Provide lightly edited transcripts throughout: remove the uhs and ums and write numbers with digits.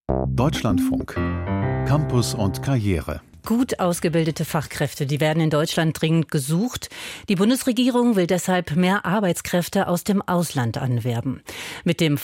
Deutschlandfunk. Campus und Karriere. Gut ausgebildete Fachkräfte, die werden in Deutschland dringend gesucht. Die Bundesregierung will deshalb mehr Arbeitskräfte aus dem Ausland anwerben. Mit dem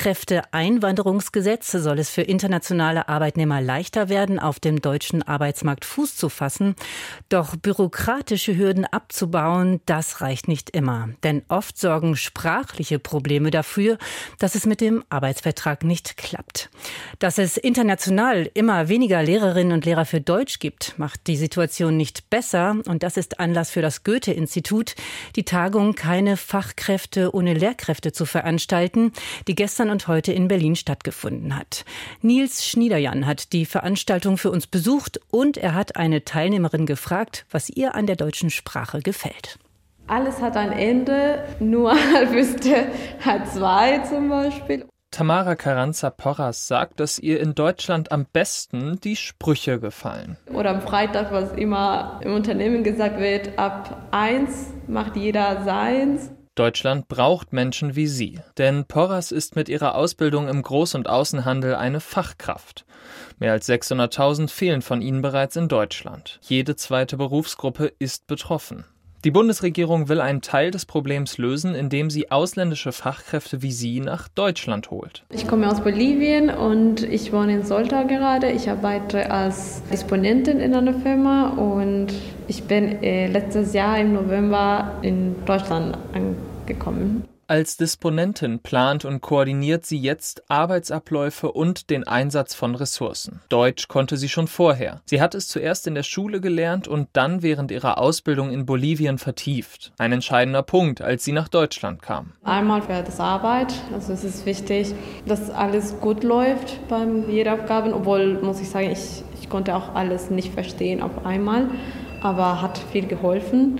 Fachkräfteeinwanderungsgesetz soll es für internationale Arbeitnehmer leichter werden, auf dem deutschen Arbeitsmarkt Fuß zu fassen. Doch bürokratische Hürden abzubauen, das reicht nicht immer. Denn oft sorgen sprachliche Probleme dafür, dass es mit dem Arbeitsvertrag nicht klappt. Dass es international immer weniger Lehrerinnen und Lehrer für Deutsch gibt, macht die Situation nicht besser. Und das ist Anlass für das Goethe-Institut, die Tagung Keine Fachkräfte ohne Lehrkräfte zu veranstalten, die gestern und heute in Berlin stattgefunden hat. Nils Schniederjan hat die Veranstaltung für uns besucht und er hat eine Teilnehmerin gefragt, was ihr an der deutschen Sprache gefällt. Alles hat ein Ende, nur Wüste hat zwei zum Beispiel. Tamara Carranza-Porras sagt, dass ihr in Deutschland am besten die Sprüche gefallen. Oder am Freitag, was immer im Unternehmen gesagt wird, ab 1 macht jeder seins. Deutschland braucht Menschen wie sie, denn Porras ist mit ihrer Ausbildung im Groß- und Außenhandel eine Fachkraft. Mehr als 600.000 fehlen von ihnen bereits in Deutschland. Jede zweite Berufsgruppe ist betroffen. Die Bundesregierung will einen Teil des Problems lösen, indem sie ausländische Fachkräfte wie sie nach Deutschland holt. Ich komme aus Bolivien und ich wohne in Soltau gerade. Ich arbeite als Disponentin in einer Firma und ich bin letztes Jahr im November in Deutschland angekommen. Als Disponentin plant und koordiniert sie jetzt Arbeitsabläufe und den Einsatz von Ressourcen. Deutsch konnte sie schon vorher. Sie hat es zuerst in der Schule gelernt und dann während ihrer Ausbildung in Bolivien vertieft. Ein entscheidender Punkt, als sie nach Deutschland kam. Einmal für das Arbeit. Also es ist wichtig, dass alles gut läuft bei jeder Aufgabe. Obwohl, muss ich sagen, ich konnte auch alles nicht verstehen auf einmal. Aber hat viel geholfen.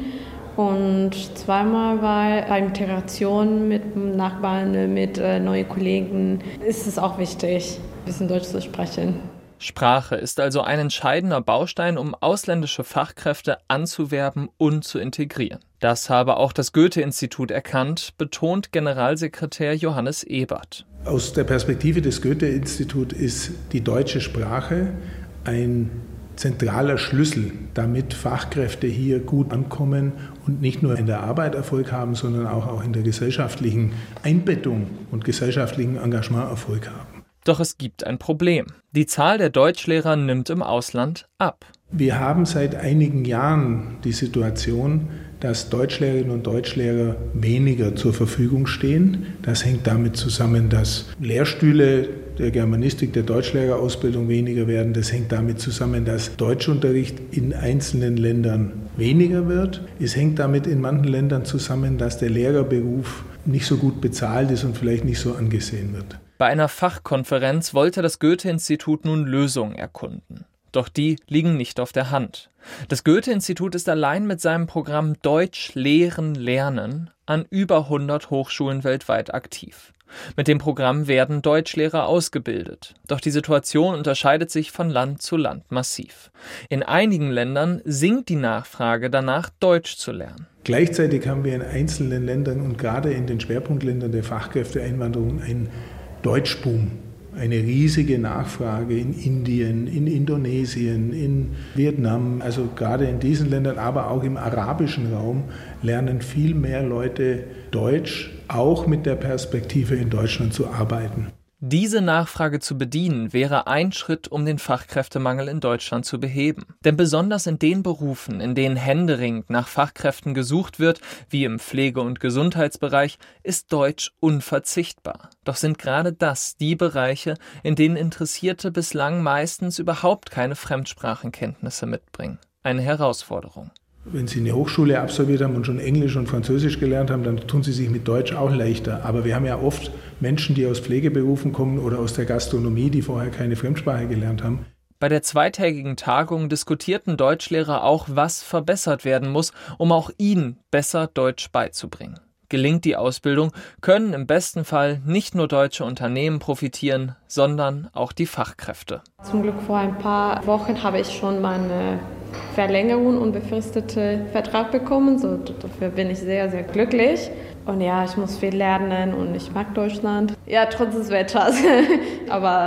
Und zweimal bei Integration mit Nachbarn, mit neuen Kollegen ist es auch wichtig, ein bisschen Deutsch zu sprechen. Sprache ist also ein entscheidender Baustein, um ausländische Fachkräfte anzuwerben und zu integrieren. Das habe auch das Goethe-Institut erkannt, betont Generalsekretär Johannes Ebert. Aus der Perspektive des Goethe-Instituts ist die deutsche Sprache ein zentraler Schlüssel, damit Fachkräfte hier gut ankommen und nicht nur in der Arbeit Erfolg haben, sondern auch in der gesellschaftlichen Einbettung und gesellschaftlichen Engagement Erfolg haben. Doch es gibt ein Problem. Die Zahl der Deutschlehrer nimmt im Ausland ab. Wir haben seit einigen Jahren die Situation, dass Deutschlehrerinnen und Deutschlehrer weniger zur Verfügung stehen. Das hängt damit zusammen, dass Lehrstühle der Germanistik, der Deutschlehrerausbildung weniger werden. Das hängt damit zusammen, dass Deutschunterricht in einzelnen Ländern weniger wird. Es hängt damit in manchen Ländern zusammen, dass der Lehrerberuf nicht so gut bezahlt ist und vielleicht nicht so angesehen wird. Bei einer Fachkonferenz wollte das Goethe-Institut nun Lösungen erkunden. Doch die liegen nicht auf der Hand. Das Goethe-Institut ist allein mit seinem Programm Deutsch lehren, lernen an über 100 Hochschulen weltweit aktiv. Mit dem Programm werden Deutschlehrer ausgebildet. Doch die Situation unterscheidet sich von Land zu Land massiv. In einigen Ländern sinkt die Nachfrage danach, Deutsch zu lernen. Gleichzeitig haben wir in einzelnen Ländern und gerade in den Schwerpunktländern der Fachkräfteeinwanderung einen Deutschboom. Eine riesige Nachfrage in Indien, in Indonesien, in Vietnam, also gerade in diesen Ländern, aber auch im arabischen Raum lernen viel mehr Leute Deutsch, auch mit der Perspektive in Deutschland zu arbeiten. Diese Nachfrage zu bedienen, wäre ein Schritt, um den Fachkräftemangel in Deutschland zu beheben. Denn besonders in den Berufen, in denen händeringend nach Fachkräften gesucht wird, wie im Pflege- und Gesundheitsbereich, ist Deutsch unverzichtbar. Doch sind gerade das die Bereiche, in denen Interessierte bislang meistens überhaupt keine Fremdsprachenkenntnisse mitbringen. Eine Herausforderung. Wenn Sie eine Hochschule absolviert haben und schon Englisch und Französisch gelernt haben, dann tun Sie sich mit Deutsch auch leichter. Aber wir haben ja oft Menschen, die aus Pflegeberufen kommen oder aus der Gastronomie, die vorher keine Fremdsprache gelernt haben. Bei der zweitägigen Tagung diskutierten Deutschlehrer auch, was verbessert werden muss, um auch ihnen besser Deutsch beizubringen. Gelingt die Ausbildung, können im besten Fall nicht nur deutsche Unternehmen profitieren, sondern auch die Fachkräfte. Zum Glück vor ein paar Wochen habe ich schon meine Verlängerung und befristete Vertrag bekommen. So, dafür bin ich sehr, sehr glücklich. Und ja, ich muss viel lernen und ich mag Deutschland. Ja, trotz des Wetters. Aber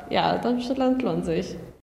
ja, Darmstadt lohnt sich.